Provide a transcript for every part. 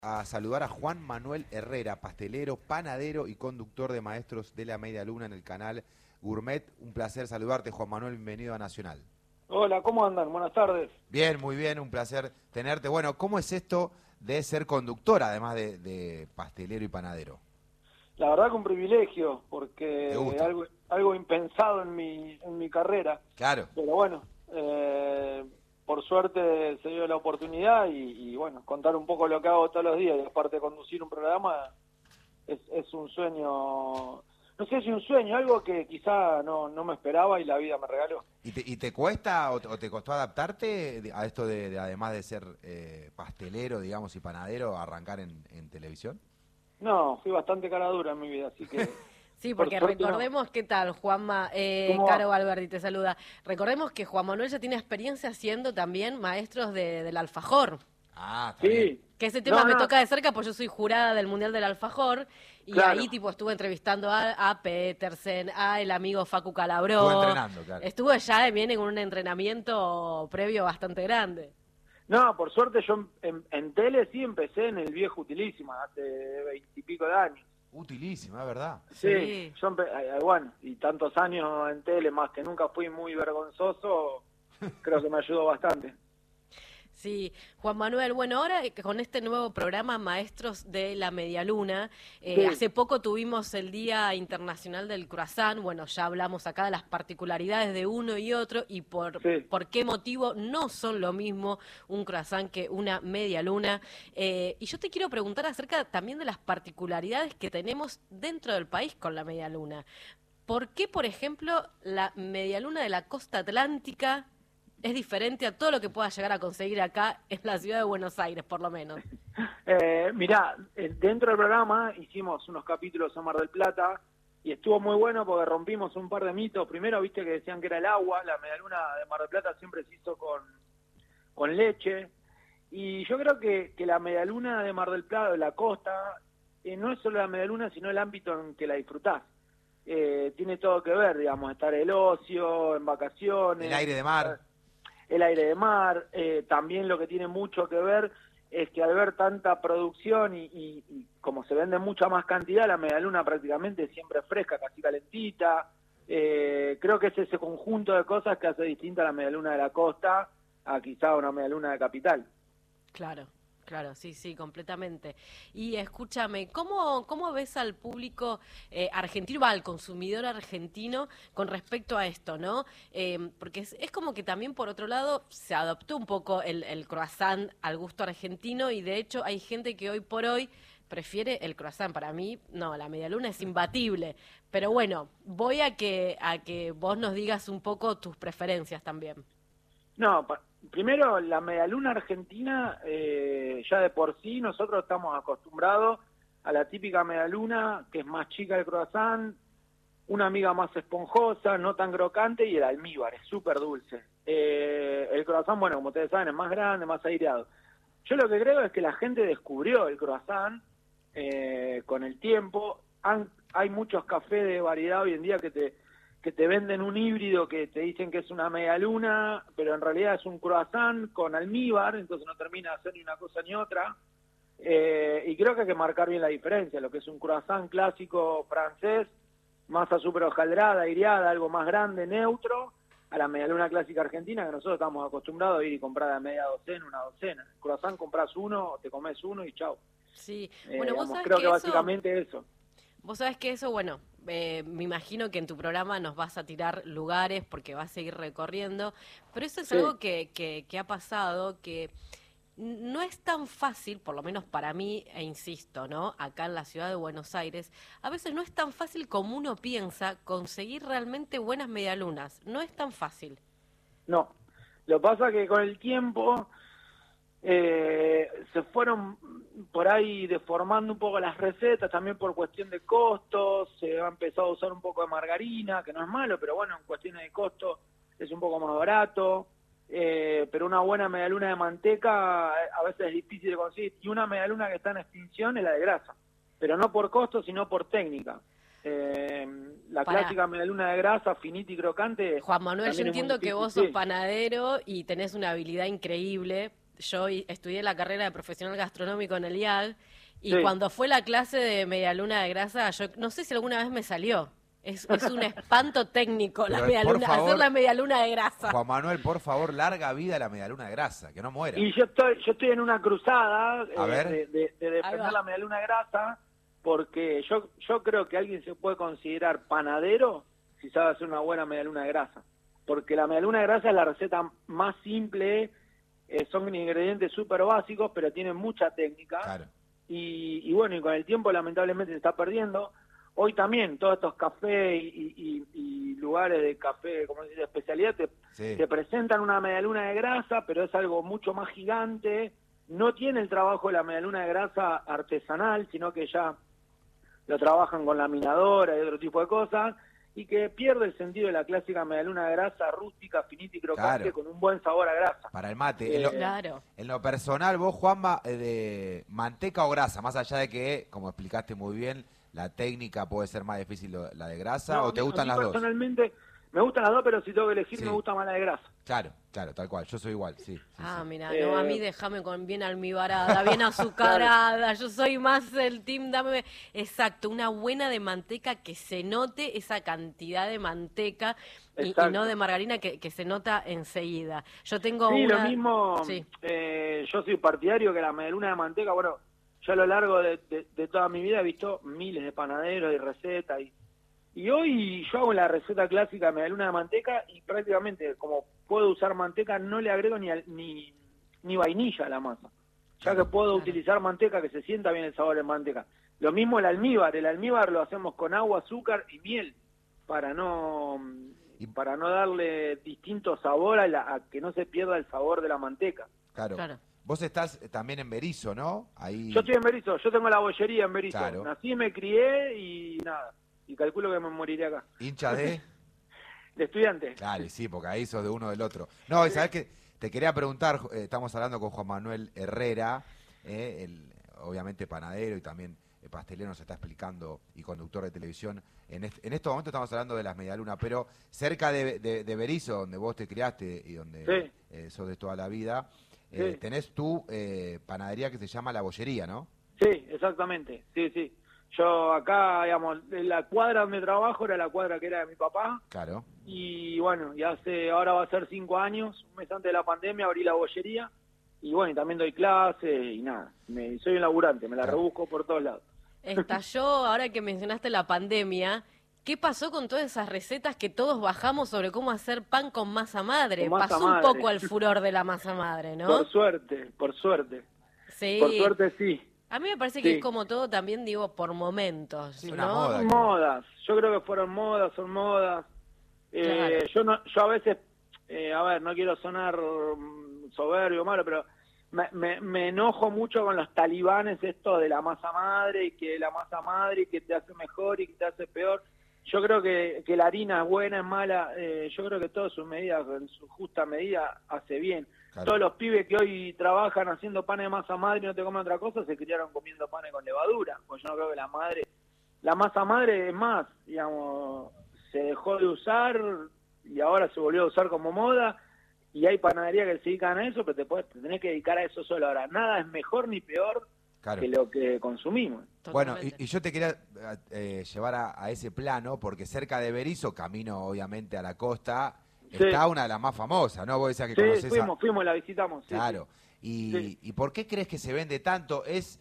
A saludar a Juan Manuel Herrera, pastelero, panadero y conductor de Maestros de la Media Luna en el canal Gourmet. Un placer saludarte, Juan Manuel, bienvenido a Nacional. Hola, ¿cómo andan? Buenas tardes. Bien, muy bien, un placer tenerte. Bueno, ¿cómo es esto de ser conductor, además de pastelero y panadero? La verdad que un privilegio, ¿Te porque gusta? algo impensado en mi carrera. Claro. Pero bueno, por suerte se dio la oportunidad y bueno, contar un poco lo que hago todos los días y aparte de conducir un programa es un sueño, no sé si un sueño, algo que quizá no me esperaba y la vida me regaló. ¿Y te cuesta o te costó adaptarte a esto además de ser pastelero, digamos, y panadero, arrancar en televisión? No, fui bastante cara dura en mi vida, así que Sí, por porque suerte no. recordemos, ¿qué tal, Juanma? ¿Cómo va? Caro Valverdi te saluda. Recordemos que Juan Manuel ya tiene experiencia siendo también maestros del alfajor. Ah, está bien. Sí, Que ese tema no, me no, toca de cerca, pues yo soy jurada del Mundial del Alfajor y claro. ahí tipo estuve entrevistando a Petersen, a el amigo Facu Calabró. Estuve entrenando, claro. Estuve ya en un entrenamiento previo bastante grande. No, por suerte yo en tele sí empecé en el viejo Utilísima, hace 20 y pico de años. Utilísima, es verdad. Sí. Yo bueno, y tantos años en tele, más que nunca fui muy vergonzoso, creo que me ayudó bastante. Sí, Juan Manuel, bueno, ahora con este nuevo programa Maestros de la Medialuna, Sí. hace poco tuvimos el Día Internacional del Croissant, bueno, ya hablamos acá de las particularidades de uno y otro y Sí. por qué motivo no son lo mismo un croissant que una medialuna. Y yo te quiero preguntar acerca también de las particularidades que tenemos dentro del país con la medialuna. ¿Por qué, por ejemplo, la medialuna de la costa atlántica es diferente a todo lo que puedas llegar a conseguir acá en la ciudad de Buenos Aires, por lo menos? Mirá, dentro del programa hicimos unos capítulos en Mar del Plata y estuvo muy bueno porque rompimos un par de mitos. Primero, viste que decían que era el agua, la medialuna de Mar del Plata siempre se hizo con leche. Y yo creo que la medialuna de Mar del Plata, de la costa, no es solo la medialuna, sino el ámbito en que la disfrutás. Tiene todo que ver, digamos, estar el ocio, en vacaciones. El aire de mar. El aire de mar, también lo que tiene mucho que ver es que al ver tanta producción y como se vende mucha más cantidad, la medialuna prácticamente siempre es fresca, casi calentita. Creo que es ese conjunto de cosas que hace distinta la medialuna de la costa a quizá una medialuna de capital. Claro, claro, sí, completamente. Y escúchame, ¿cómo ves al público argentino, al consumidor argentino con respecto a esto, ¿no? Porque es como que también, por otro lado, se adoptó un poco el croissant al gusto argentino y de hecho hay gente que hoy por hoy prefiere el croissant. Para mí, no, la medialuna es imbatible. Pero bueno, voy a que vos nos digas un poco tus preferencias también. No, primero la medialuna argentina, ya de por sí nosotros estamos acostumbrados a la típica medialuna que es más chica el croissant, una miga más esponjosa, no tan crocante y el almíbar, es súper dulce. El croissant, bueno, como ustedes saben, es más grande, más aireado. Yo lo que creo es que la gente descubrió el croissant con el tiempo. Hay muchos cafés de variedad hoy en día que te venden un híbrido que te dicen que es una medialuna, pero en realidad es un croissant con almíbar, entonces no termina de ser ni una cosa ni otra. Y creo que hay que marcar bien la diferencia, lo que es un croissant clásico francés, masa súper hojaldrada, aireada, algo más grande, neutro, a la medialuna clásica argentina, que nosotros estamos acostumbrados a ir y comprar a media docena, una docena. El croissant compras uno, te comes uno y chau. Sí, bueno, vos sabés creo que que básicamente eso. Vos sabés que eso, bueno, me imagino que en tu programa nos vas a tirar lugares porque vas a seguir recorriendo, pero eso es Sí. algo que ha pasado, que no es tan fácil, por lo menos para mí, e insisto, ¿no? Acá en la ciudad de Buenos Aires, a veces no es tan fácil como uno piensa conseguir realmente buenas medialunas. No es tan fácil. No, lo que pasa es que con el tiempo se fueron por ahí deformando un poco las recetas, también por cuestión de costos, se ha empezado a usar un poco de margarina, que no es malo, pero bueno, en cuestiones de costo es un poco más barato, pero una buena medialuna de manteca a veces es difícil de conseguir, y una medialuna que está en extinción es la de grasa, pero no por costo, sino por técnica. La Pará. clásica medialuna de grasa, finita y crocante. Juan Manuel, yo también es muy entiendo que difícil, vos sos sí. panadero y tenés una habilidad increíble. yo estudié la carrera de profesional gastronómico en el IAG, y Sí. cuando fue la clase de medialuna de grasa, yo no sé si alguna vez me salió. Es un espanto técnico la Pero, medialuna, por favor, hacer la medialuna de grasa. Juan Manuel, por favor, larga vida a la medialuna de grasa, que no muera. Y yo estoy en una cruzada A ver. de Ahí defender va. la medialuna de grasa, porque yo creo que alguien se puede considerar panadero si sabe hacer una buena medialuna de grasa. Porque la medialuna de grasa es la receta más simple, son ingredientes súper básicos, pero tienen mucha técnica. Claro. Y bueno, y con el tiempo lamentablemente se está perdiendo. Hoy también todos estos cafés y lugares de café, como se dice, de especialidad, Sí. te presentan una medialuna de grasa, pero es algo mucho más gigante. No tiene el trabajo de la medialuna de grasa artesanal, sino que ya lo trabajan con laminadora y otro tipo de cosas, y que pierde el sentido de la clásica medialuna de grasa rústica, finita y crocante, Claro. con un buen sabor a grasa. Para el mate. En lo, Claro. en lo personal, vos, Juanma, de manteca o grasa, más allá de que, como explicaste muy bien, la técnica puede ser más difícil la de grasa, No, o te a gustan mí las dos. personalmente me gustan las dos, pero si tengo que elegir Sí. me gusta más la de grasa. Claro, claro, tal cual. Yo soy igual, sí. Mira, Eh, no, a mí déjame con bien almibarada, bien azucarada, yo soy más el team, dame, exacto, una buena de manteca, que se note esa cantidad de manteca y Exacto. no de margarina que se nota enseguida. Yo tengo Sí, una... lo mismo, Sí. yo soy partidario que la medialuna de manteca, bueno, yo a lo largo de toda mi vida he visto miles de panaderos y recetas, y hoy yo hago la receta clásica de medialuna de manteca, y prácticamente, como puedo usar manteca, no le agrego ni vainilla a la masa, ya que puedo utilizar manteca, que se sienta bien el sabor en manteca. Lo mismo el almíbar lo hacemos con agua, azúcar y miel, para no darle distinto sabor a que no se pierda el sabor de la manteca. Claro. Claro. Vos estás también en Berisso, ¿no? Ahí. Yo estoy en Berisso, yo tengo la bollería en Berisso. Claro. Nací, me crié y nada. Y calculo que me moriré acá. Hincha de... De estudiante. Claro, y sí, porque ahí sos de uno del otro. No, y sabés que te quería preguntar, estamos hablando con Juan Manuel Herrera, obviamente panadero y también pastelero, nos está explicando, y conductor de televisión. En estos momentos estamos hablando de las medialunas, pero cerca de Berisso, donde vos te criaste y donde sos de toda la vida, Sí. tenés tu panadería que se llama La Bollería, ¿no? Sí, exactamente. Sí. Yo acá, digamos, la cuadra donde trabajo era la cuadra que era de mi papá. Claro. Y bueno, ahora va a ser 5 años, un mes antes de la pandemia, abrí la bollería. Y bueno, y también doy clase y nada. Soy un laburante, me la Claro. rebusco por todos lados. Estalló, ahora que mencionaste la pandemia, ¿qué pasó con todas esas recetas que todos bajamos sobre cómo hacer pan con masa madre? Con masa Pasó un madre. poco al furor de la masa madre, ¿no? Por suerte. Sí. Por suerte sí. A mí me parece que Sí. es como todo, también digo, por momentos, Sí, ¿no? una moda. Modas, yo creo que fueron modas, son modas. Claro. Yo a veces, a ver, no quiero sonar soberbio o malo, pero me enojo mucho con los talibanes esto de la masa madre, y que la masa madre que te hace mejor y que te hace peor. Yo creo que la harina es buena, es mala, yo creo que todo en su medida, en su justa medida, hace bien. Claro. Todos los pibes que hoy trabajan haciendo panes de masa madre y no te comen otra cosa, se criaron comiendo panes con levadura. Pues yo no creo que la masa madre es más, digamos, se dejó de usar y ahora se volvió a usar como moda, y hay panaderías que se dedican a eso, pero te tenés que dedicar a eso solo. Ahora, nada es mejor ni peor Claro. que lo que consumimos. Bueno, Totalmente. y yo te quería llevar a ese plano, porque cerca de Berisso, camino obviamente a la costa, Sí. está una de las más famosas, ¿no? Vos decías que Sí, conocés fuimos, la visitamos. Sí, Claro. Sí. ¿Y por qué crees que se vende tanto? ¿Es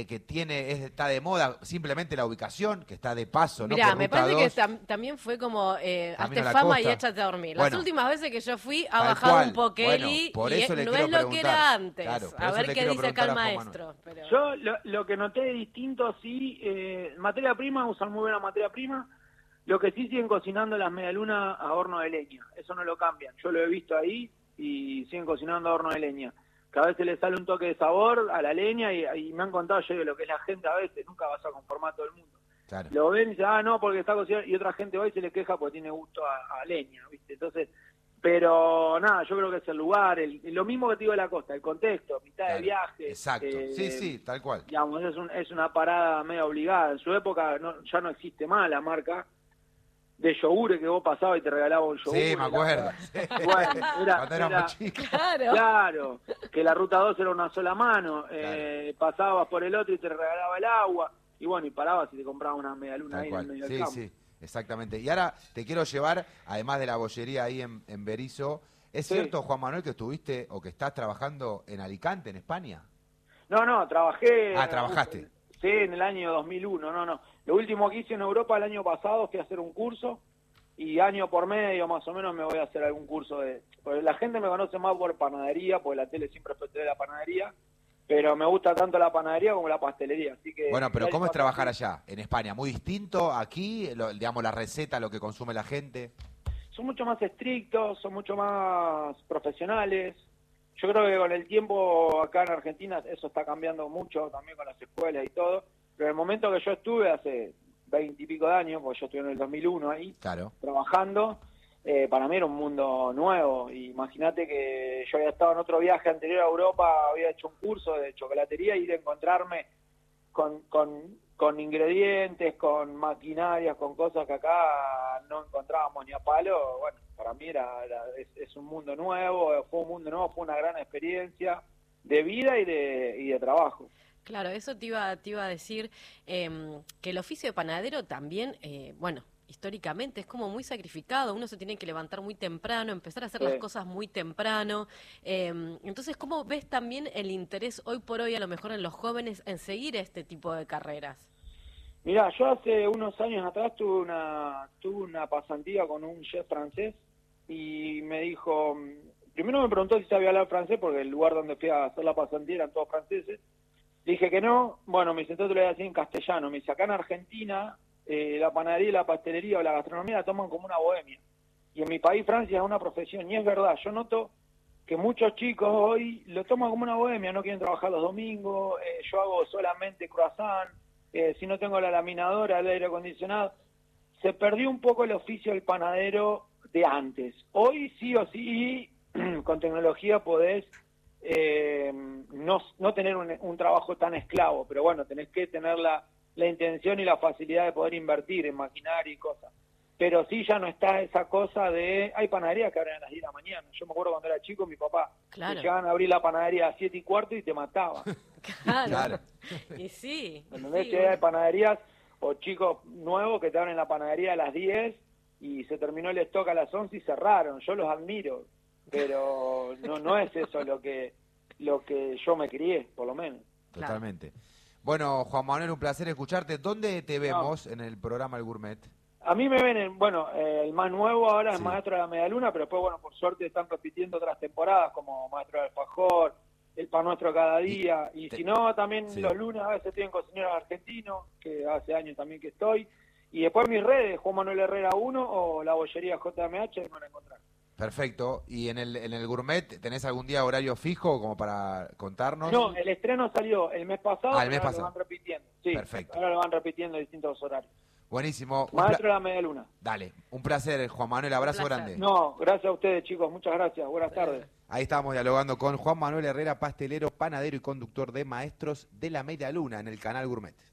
que está de moda simplemente la ubicación, que está de paso, ¿no? Mirá, Por me Ruta parece que 2? también fue como Camino hazte a la fama y costa. échate a dormir. Bueno, Las últimas veces que yo fui ha tal bajado cual. un poqueli, Bueno, por y eso le no quiero es lo que preguntar. era antes. Claro, por A eso ver le qué quiero dice acá el preguntar a Juan maestro. Pero... Yo lo que noté distinto, sí, materia prima, usan muy buena materia prima. Lo que sí siguen cocinando las medialunas a horno de leña, eso no lo cambian. Yo lo he visto ahí y siguen cocinando a horno de leña. Que a veces le sale un toque de sabor a la leña y me han contado yo de lo que es la gente a veces, nunca vas a conformar a todo el mundo. Claro. Lo ven y dicen, no, porque está cocinando, y otra gente va y se le queja porque tiene gusto a leña, ¿viste? Entonces, pero nada, yo creo que es el lugar, lo mismo que te digo de la costa, el contexto, mitad Claro. de viaje. Exacto. Sí, tal cual. Digamos, es una parada medio obligada. En su época ya no existe más la marca. de yogures que vos pasabas y te regalaba un yogur. Sí, me acuerdo. Bueno, Cuando éramos chicos. Claro, que la ruta 2 era una sola mano, pasabas por el otro y te regalaba el agua, y bueno, y parabas y te comprabas una media luna Tal ahí cual. en el medio Sí, del campo. sí, exactamente. Y ahora te quiero llevar, además de la bollería ahí en Berisso, ¿es Sí. cierto, Juan Manuel, que estuviste o que estás trabajando en Alicante, en España? No, trabajé... ¿Trabajaste? Sí, en el año 2001, no. Lo último que hice en Europa el año pasado fui a hacer un curso, y año por medio más o menos me voy a hacer algún curso porque la gente me conoce más por panadería, porque la tele siempre fue de la panadería, pero me gusta tanto la panadería como la pastelería, así que... Bueno, pero ¿cómo es trabajar allá, en España? ¿Muy distinto aquí? Digamos, la receta, lo que consume la gente. Son mucho más estrictos, son mucho más profesionales. Yo creo que con el tiempo acá en Argentina eso está cambiando mucho, también con las escuelas y todo, pero en el momento que yo estuve hace 20 y pico de años, porque yo estuve en el 2001 ahí, Claro. trabajando, para mí era un mundo nuevo. Imagínate que yo había estado en otro viaje anterior a Europa, había hecho un curso de chocolatería y de encontrarme con ingredientes, con maquinarias, con cosas que acá no encontrábamos ni a palo. Bueno, para mí es un mundo nuevo, fue una gran experiencia de vida y de trabajo. Claro, eso te iba a decir, que el oficio de panadero también, bueno, históricamente es como muy sacrificado, uno se tiene que levantar muy temprano, empezar a hacer las cosas muy temprano. Entonces, ¿cómo ves también el interés hoy por hoy, a lo mejor en los jóvenes, en seguir este tipo de carreras? Mirá, yo hace unos años atrás tuve una pasantía con un chef francés y me dijo, primero me preguntó si sabía hablar francés, porque el lugar donde fui a hacer la pasantía eran todos franceses. Dije que no. Bueno, me dice, entonces te lo voy a decir en castellano. Me dice, acá en Argentina la panadería y la pastelería o la gastronomía la toman como una bohemia, y en mi país, Francia, es una profesión, y es verdad. Yo noto que muchos chicos hoy lo toman como una bohemia, no quieren trabajar los domingos. Yo hago solamente croissant, si no tengo la laminadora, el aire acondicionado. Se perdió un poco el oficio del panadero de antes. Hoy sí o sí, con tecnología podés no tener un trabajo tan esclavo, pero bueno, tenés que tener la intención y la facilidad de poder invertir en maquinaria y cosas. Pero sí, ya no está esa cosa de... Hay panaderías que abren a las 10 de la mañana. Yo me acuerdo cuando era chico, mi papá, Claro. me llegaban a abrir la panadería a las 7:15 y te mataba. Claro. Y sí. ¿Entendés? Sí, Que hay panaderías o chicos nuevos que te abren la panadería a las 10 y se terminó el stock a las 11 y cerraron. Yo los admiro, pero no es eso lo que yo me crié, por lo menos. Totalmente. Bueno, Juan Manuel, un placer escucharte. ¿Dónde te vemos en el programa El Gourmet? A mí me ven, el más nuevo ahora es Sí. Maestro de la Medialuna, pero después, bueno, por suerte están repitiendo otras temporadas como Maestro del Alfajor, El Pan Nuestro Cada Día, y si no, también los lunes a veces estoy en Cocineros Argentinos, que hace años también que estoy, y después mis redes, Juan Manuel Herrera 1 o la bollería JMH, me van a encontrar. Perfecto. ¿Y en el Gourmet tenés algún día horario fijo como para contarnos? No, el estreno salió el mes pasado, el mes pero ahora pasado. lo van repitiendo. Sí, Perfecto. ahora lo van repitiendo en distintos horarios. Buenísimo. Maestro de la Medialuna. Dale, un placer, Juan Manuel, abrazo Un placer. grande. No, gracias a ustedes, chicos, muchas gracias, buenas tardes. Ahí estamos dialogando con Juan Manuel Herrera, pastelero, panadero y conductor de Maestros de la Media Luna en el canal Gourmet.